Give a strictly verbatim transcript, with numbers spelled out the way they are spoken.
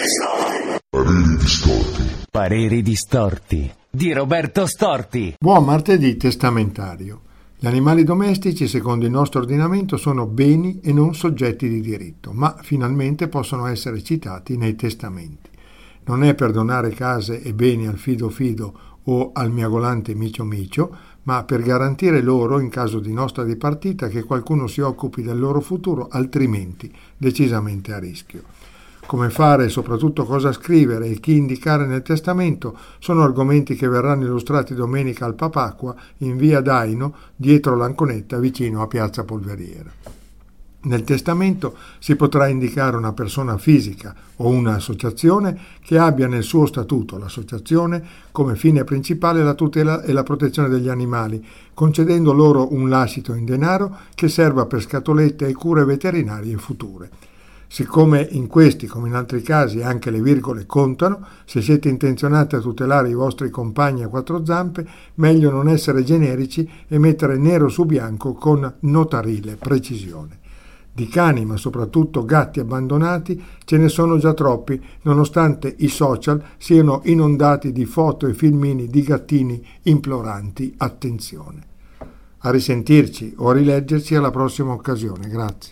Pareri distorti. Pareri distorti di Roberto Storti. Buon martedì testamentario. Gli animali domestici, secondo il nostro ordinamento, sono beni e non soggetti di diritto, ma finalmente possono essere citati nei testamenti. Non è per donare case e beni al fido fido o al miagolante micio micio, ma per garantire loro, in caso di nostra dipartita, che qualcuno si occupi del loro futuro, altrimenti decisamente a rischio. Come fare e soprattutto cosa scrivere e chi indicare nel testamento sono argomenti che verranno illustrati domenica al Papacqua in via Daino, dietro l'Anconetta, vicino a Piazza Polveriera. Nel testamento si potrà indicare una persona fisica o un'associazione che abbia nel suo statuto l'associazione come fine principale la tutela e la protezione degli animali, concedendo loro un lascito in denaro che serva per scatolette e cure veterinarie future. Siccome in questi, come in altri casi, anche le virgole contano, se siete intenzionati a tutelare i vostri compagni a quattro zampe, meglio non essere generici e mettere nero su bianco con notarile precisione. Di cani, ma soprattutto gatti abbandonati, ce ne sono già troppi, nonostante i social siano inondati di foto e filmini di gattini imploranti attenzione. A risentirci o a rileggerci alla prossima occasione. Grazie.